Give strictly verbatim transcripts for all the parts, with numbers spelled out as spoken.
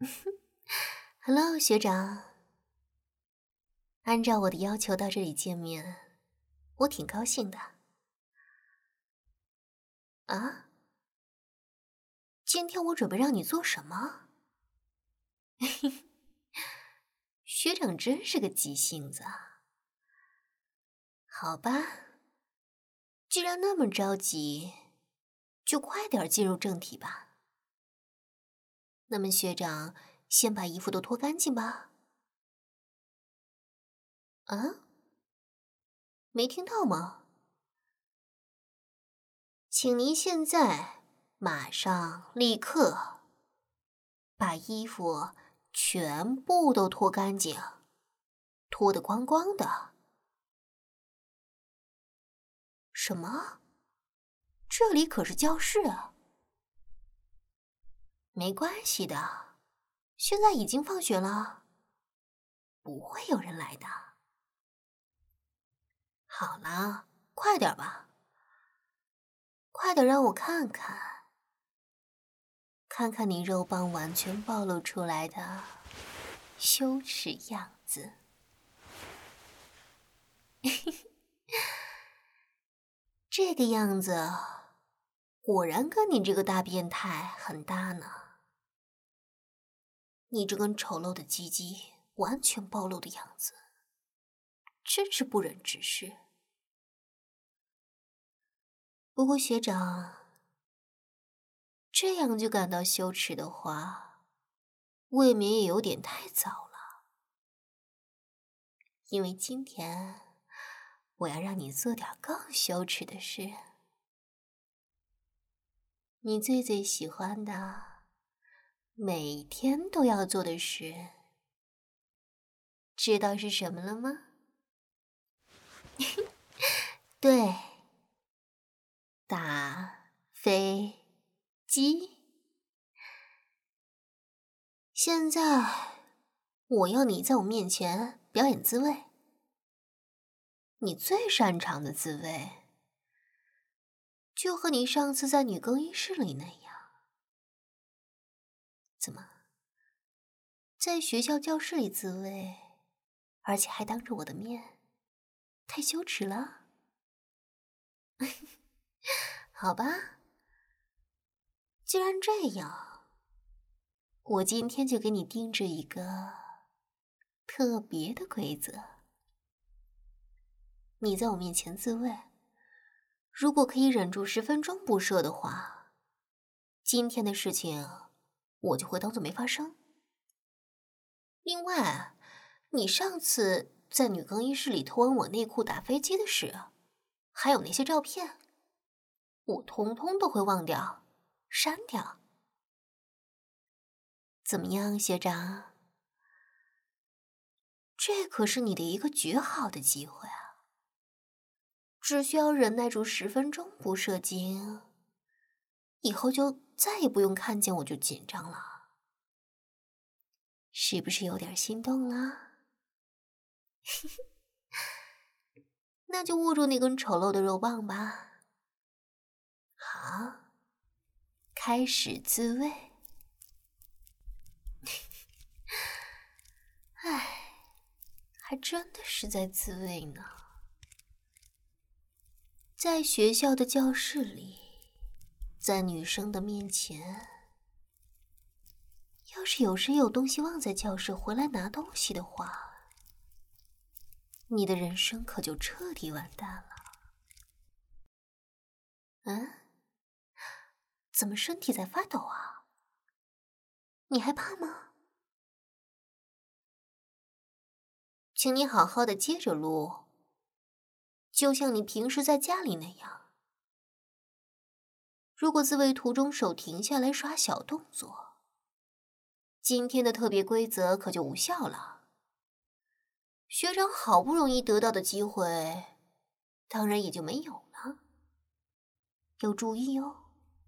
Hello， 学长。按照我的要求到这里见面，我挺高兴的。啊？今天我准备让你做什么？学长真是个急性子啊。好吧，既然那么着急，就快点进入正题吧。那么学长，先把衣服都脱干净吧。啊？没听到吗？请您现在马上立刻把衣服全部都脱干净，脱得光光的。什么？这里可是教室啊。没关系的，现在已经放学了，不会有人来的。好了，快点吧，快点让我看看，看看你肉棒完全暴露出来的羞耻样子。这个样子，果然跟你这个大变态很搭呢。你这根丑陋的鸡鸡完全暴露的样子，真是不忍直视。不过学长，这样就感到羞耻的话，未免也有点太早了。因为今天我要让你做点更羞耻的事，你最最喜欢的，每天都要做的事，知道是什么了吗？对，打飞机。现在我要你在我面前表演自慰，你最擅长的自慰，就和你上次在女更衣室里那样。怎么，在学校教室里自慰，而且还当着我的面，太羞耻了？好吧，既然这样，我今天就给你定制一个特别的规则。你在我面前自慰，如果可以忍住十分钟不射的话，今天的事情我就会当作没发生。另外，你上次在女更衣室里偷闻我内裤打飞机的事，还有那些照片，我通通都会忘掉，删掉。怎么样，学长？这可是你的一个绝好的机会啊！只需要忍耐住十分钟不射精，以后就再也不用看见我就紧张了。是不是有点心动了？那就握住那根丑陋的肉棒吧。好，开始自慰。唉，还真的是在自慰呢。在学校的教室里，在女生的面前，要是有谁有东西忘在教室回来拿东西的话，你的人生可就彻底完蛋了。嗯？怎么身体在发抖啊？你害怕吗？请你好好的接着录，就像你平时在家里那样。如果自慰途中手停下来耍小动作，今天的特别规则可就无效了。学长好不容易得到的机会，当然也就没有了。要注意哦。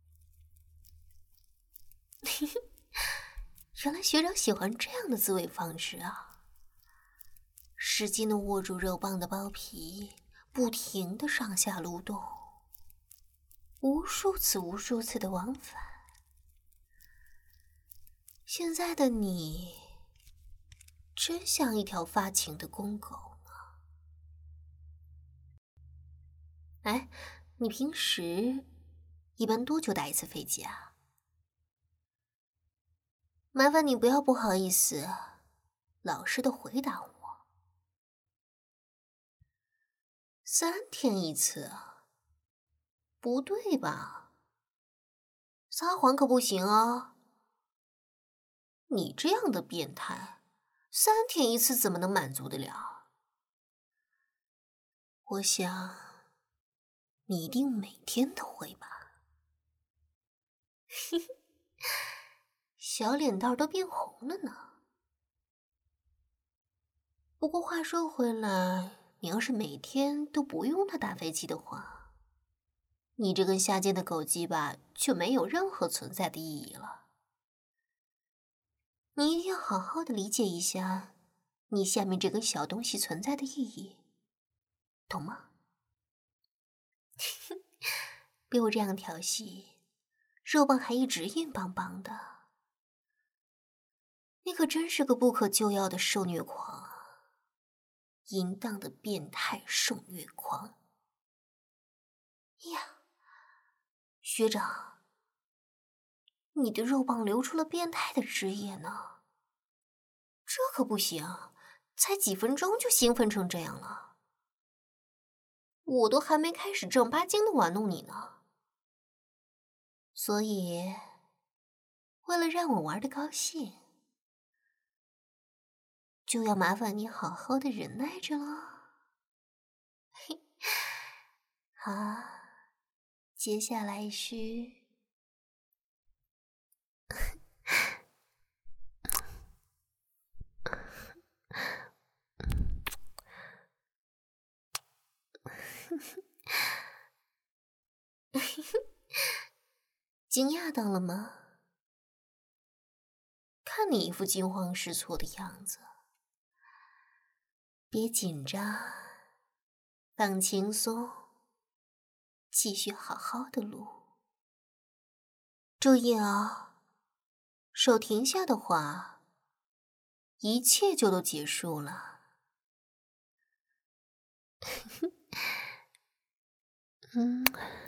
原来学长喜欢这样的自慰方式啊！使劲的握住肉棒的包皮，不停的上下蠕动，无数次无数次的往返。 现在的你真像一条发情的公狗呢。哎，你平时一般多久打一次飞机啊？麻烦你不要不好意思，老实的回答我。三天一次啊？不对吧？撒谎可不行啊！你这样的变态，三天一次怎么能满足得了？我想，你一定每天都会吧？嘿嘿，小脸蛋都变红了呢。不过话说回来，你要是每天都不用它打飞机的话，你这根下贱的狗鸡巴就没有任何存在的意义了。你一定要好好的理解一下你下面这根小东西存在的意义，懂吗？被我这样调戏，肉棒还一直硬邦邦的，你可真是个不可救药的受虐狂啊，淫荡的变态受虐狂。呀，学长，你的肉棒流出了变态的汁液呢，这可不行，才几分钟就兴奋成这样了。我都还没开始正儿八经的玩弄你呢，所以为了让我玩得高兴，就要麻烦你好好的忍耐着了。嘿，好，接下来是惊讶到了吗？看你一副惊慌失措的样子，别紧张，放轻松，继续好好的录。注意啊，手停下的话，一切就都结束了。嗯。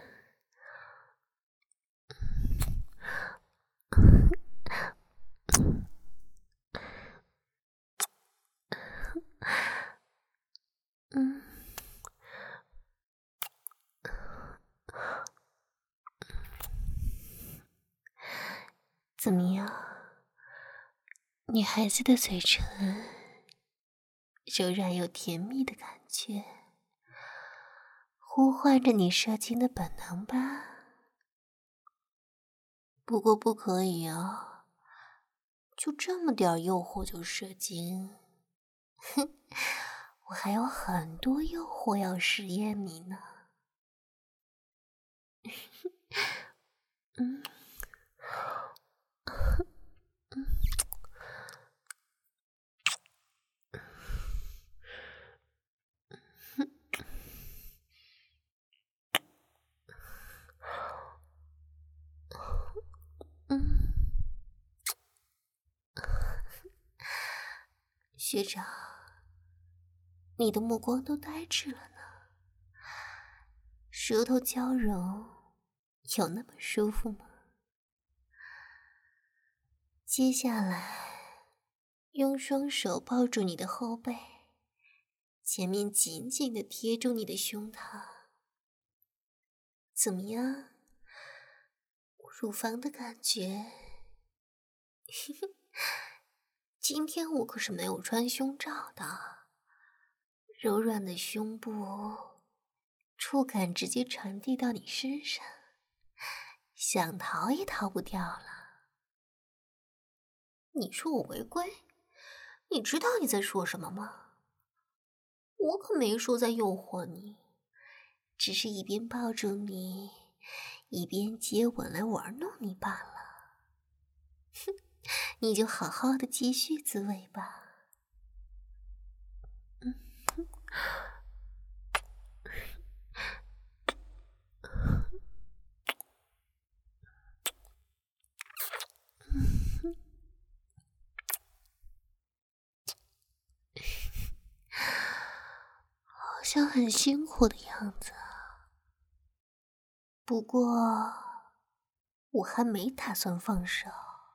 嗯，怎么样？女孩子的嘴唇柔软又甜蜜的感觉，呼唤着你射精的本能吧？不过不可以啊，就这么点诱惑就射精？哼，我还有很多诱惑要实验你呢。嗯，嗯，学长，你的目光都呆滞了呢，舌头交融，有那么舒服吗？接下来，用双手抱住你的后背，前面紧紧地贴住你的胸膛。怎么样？乳房的感觉？今天我可是没有穿胸罩的，柔软的胸部，触感直接传递到你身上，想逃也逃不掉了。你说我违规？你知道你在说什么吗？我可没说在诱惑你，只是一边抱住你，一边接吻来玩弄你罢了。哼，你就好好的继续自慰吧。嗯哼， 像很辛苦的样子啊。不过，我还没打算放手。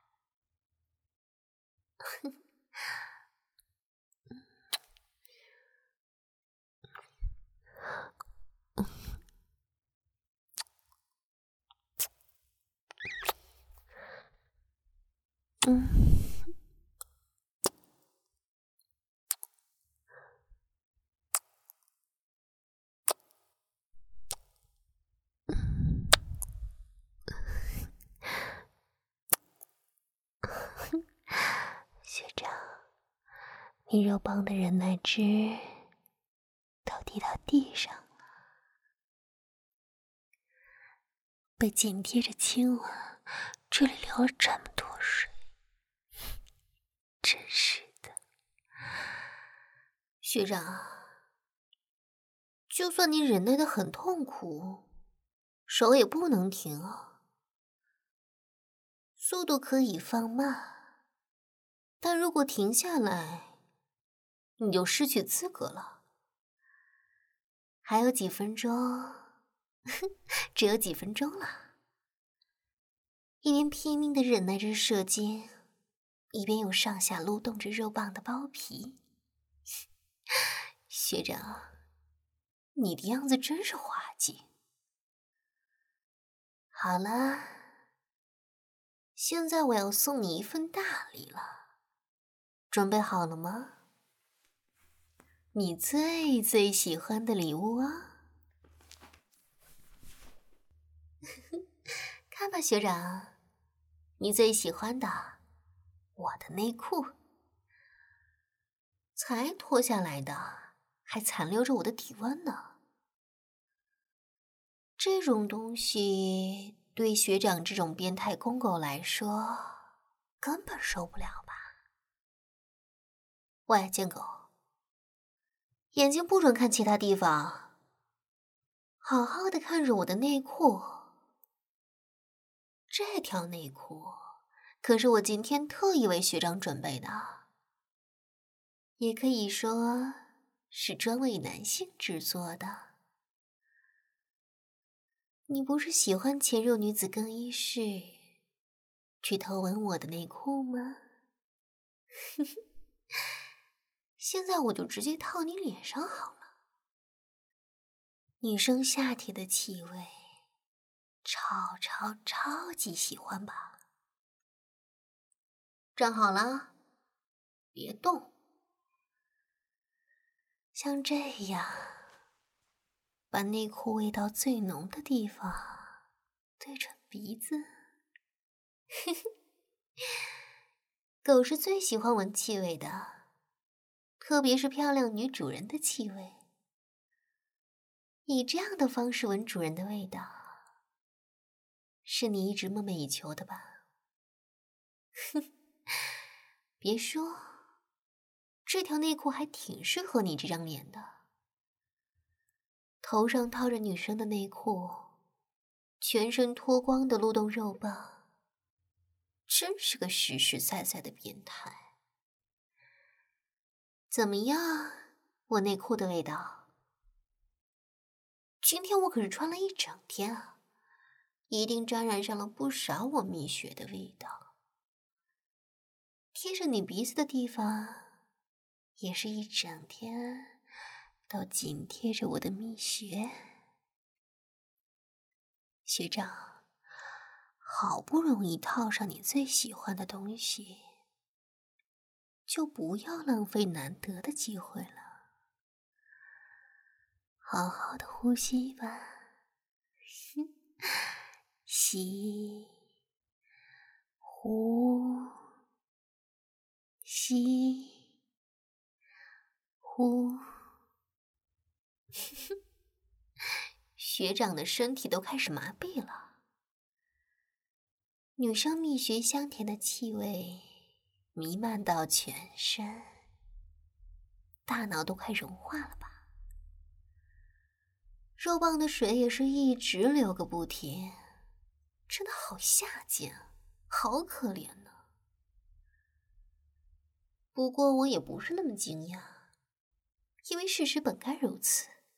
嗯，学长，你肉棒的忍耐值都滴到地上了，被紧贴着亲吻，这里流了这么多水，真是的。学长，就算你忍耐得很痛苦，手也不能停啊。速度可以放慢，但如果停下来，你就失去资格了。还有几分钟，只有几分钟了。一边拼命地忍耐着射精，一边又上下撸动着肉棒的包皮。学长，你的样子真是滑稽。好了，现在我要送你一份大礼了，准备好了吗？你最最喜欢的礼物啊！看吧，学长，你最喜欢的我的内裤，才脱下来的，还残留着我的体温呢。这种东西对学长这种变态公狗来说，根本受不了吧？喂，贱狗，眼睛不准看其他地方，好好的看着我的内裤。这条内裤可是我今天特意为学长准备的，也可以说是专为男性制作的。你不是喜欢潜入女子更衣室去偷闻我的内裤吗？现在我就直接套你脸上好了。女生下体的气味超超超级喜欢吧？站好了，别动。像这样，把内裤味道最浓的地方对准鼻子。狗是最喜欢闻气味的，特别是漂亮女主人的气味。以这样的方式闻主人的味道，是你一直梦寐以求的吧？哼，别说，这条内裤还挺适合你这张脸的。头上套着女生的内裤，全身脱光的撸动肉棒，真是个实实在在的变态。怎么样，我内裤的味道？今天我可是穿了一整天啊，一定沾染上了不少我蜜雪的味道。贴着你鼻子的地方，也是一整天都紧贴着我的蜜雪。学长，好不容易套上你最喜欢的东西，就不要浪费难得的机会了。好好的呼吸吧，吸，呼，吸，呼。学长的身体都开始麻痹了。女生蜜穴香甜的气味弥漫到全身，大脑都快融化了吧？肉棒的水也是一直流个不停，真的好下贱，好可怜呢。不过我也不是那么惊讶，因为事实本该如此。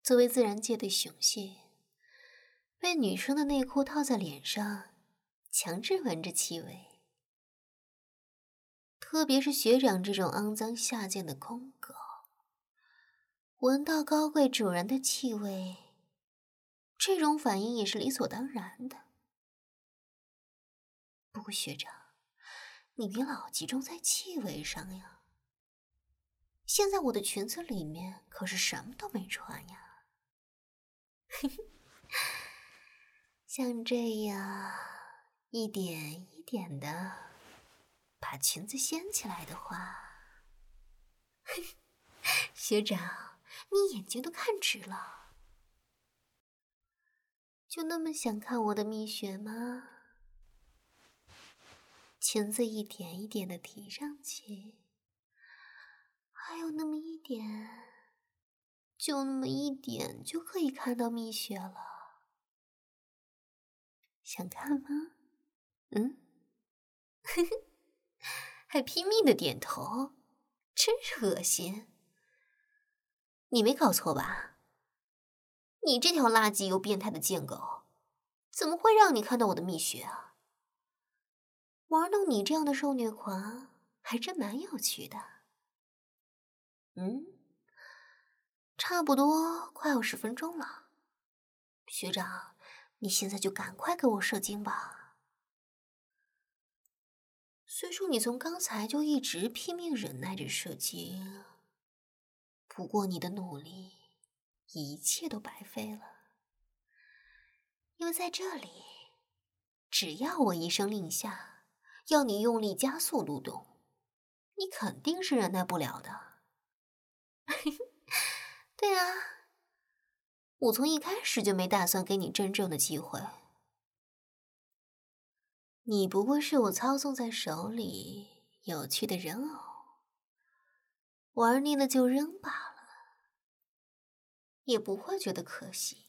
作为自然界的雄性，被女生的内裤套在脸上，强制闻着气味。特别是学长这种肮脏下贱的公狗，闻到高贵主人的气味，这种反应也是理所当然的。不过学长，你别老集中在气味上呀。现在我的裙子里面可是什么都没穿呀。像这样一点一点的把裙子掀起来的话，学长，你眼睛都看直了。就那么想看我的蜜雪吗？裙子一点一点的提上去，还有那么一点，就那么一点就可以看到蜜雪了。想看吗？嗯？还拼命的点头，真是恶心。你没搞错吧？你这条垃圾又变态的贱狗，怎么会让你看到我的蜜雪啊？玩弄你这样的受虐狂，还真蛮有趣的。嗯，差不多快要十分钟了。学长，你现在就赶快给我射精吧。虽说你从刚才就一直拼命忍耐着射精，不过你的努力一切都白费了。因为在这里，只要我一声令下，要你用力加速蠕动，你肯定是忍耐不了的。对啊，我从一开始就没打算给你真正的机会。你不过是我操纵在手里有趣的人偶，玩腻了就扔罢了，也不会觉得可惜。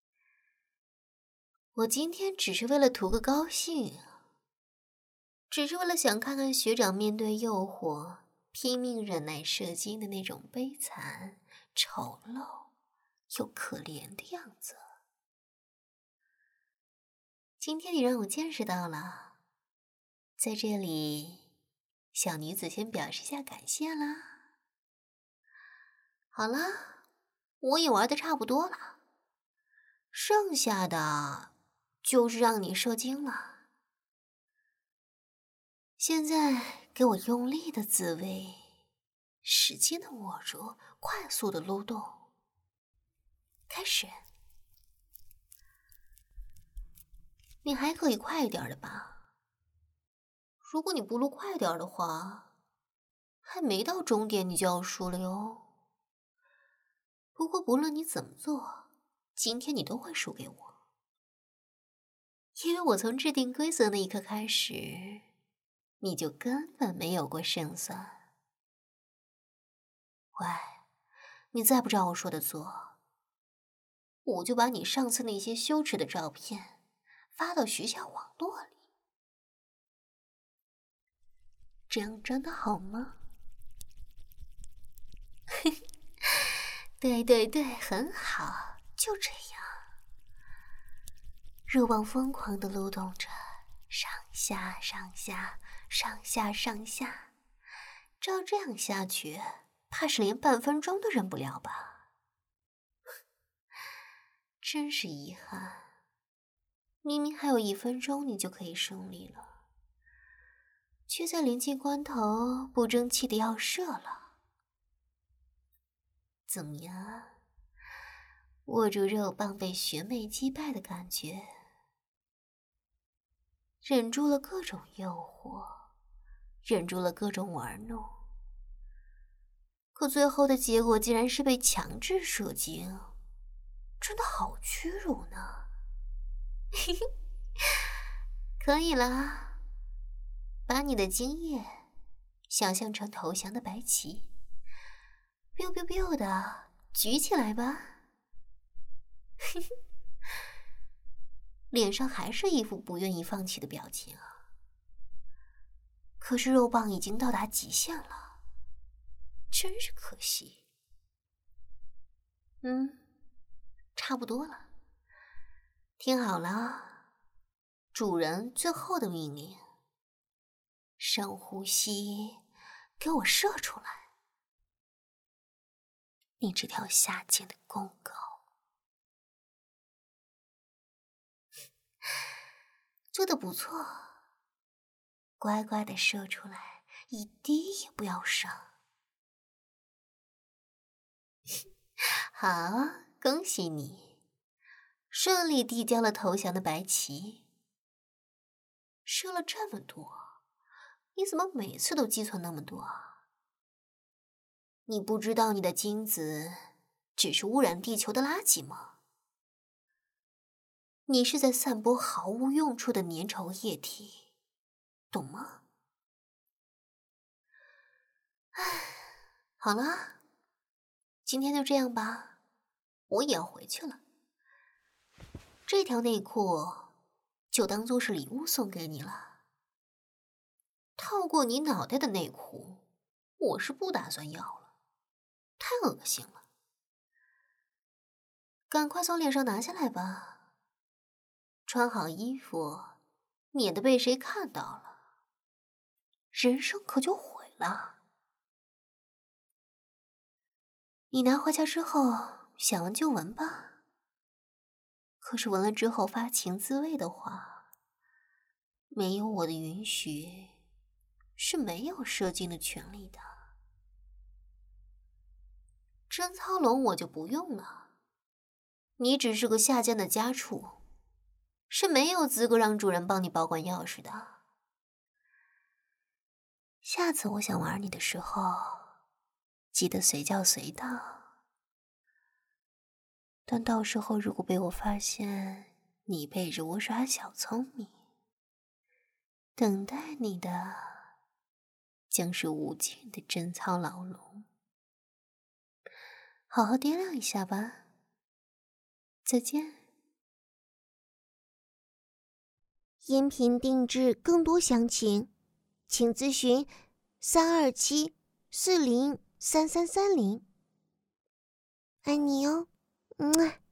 我今天只是为了图个高兴，只是为了想看看学长面对诱惑拼命忍耐射精的那种悲惨、丑陋又可怜的样子。今天你让我见识到了，在这里，小女子先表示一下感谢啦。好了，我也玩得差不多了，剩下的就是让你射精了。现在给我用力的自慰，使劲的握住，快速的撸动。开始。你还可以快一点的吧？如果你不撸快点的话，还没到终点你就要输了哟。不过不论你怎么做，今天你都会输给我，因为我从制定规则那一刻开始，你就根本没有过胜算。喂，你再不照我说的做，我就把你上次那些羞耻的照片发到学校网络里。这样真的好吗？对对对，很好，就这样。肉棒疯狂地撸动着，上下上下上下上下，照这样下去，怕是连半分钟都忍不了吧？真是遗憾，明明还有一分钟你就可以胜利了，却在临近关头不争气的要射了。怎么样？握住肉棒被学妹击败的感觉，忍住了各种诱惑，忍住了各种玩弄，可最后的结果竟然是被强制射精，真的好屈辱呢。可以了，把你的精液想象成投降的白旗，biu biu biu 的举起来吧。脸上还是一副不愿意放弃的表情啊。可是肉棒已经到达极限了，真是可惜。嗯， 差不多了，听好了，主人最后的命令：深呼吸，给我射出来。你这条下贱的公狗，做得不错，乖乖的射出来，一滴也不要少。好，恭喜你，顺利递交了投降的白旗。射了这么多，你怎么每次都积存那么多啊？你不知道你的精子只是污染地球的垃圾吗？你是在散播毫无用处的粘稠液体，懂吗？唉，好了，今天就这样吧，我也要回去了。这条内裤就当做是礼物送给你了。套过你脑袋的内裤，我是不打算要了，太恶心了。赶快从脸上拿下来吧，穿好衣服，免得被谁看到了，人生可就毁了。你拿回家之后，想闻就闻吧。可是闻了之后发情自慰的话，没有我的允许，是没有射精的权利的。贞操笼我就不用了，你只是个下贱的家畜，是没有资格让主人帮你保管钥匙的。下次我想玩你的时候，记得随叫随到。但到时候如果被我发现你背着我耍小聪明，等待你的将是无尽的贞操牢笼。好好掂量一下吧。再见。 音频定制更多详情，请咨询三二七四零三三三零。爱你哦，嗯。